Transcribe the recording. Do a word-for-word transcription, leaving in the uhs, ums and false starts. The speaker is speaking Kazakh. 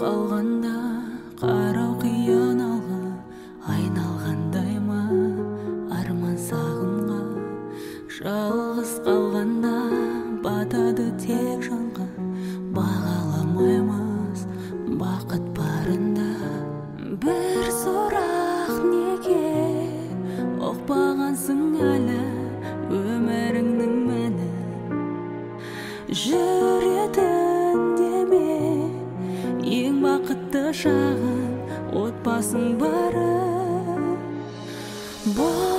қалғанда қарау қиын алға айналғандай ма арман сағынға жалғыз қалғанда батады тек жанға бағаламаймыз бақыт барында бір сұрақ неге ұқпағансың әлі өміріңнің мәні жүретін деме ең бақытты шағын отбасың бары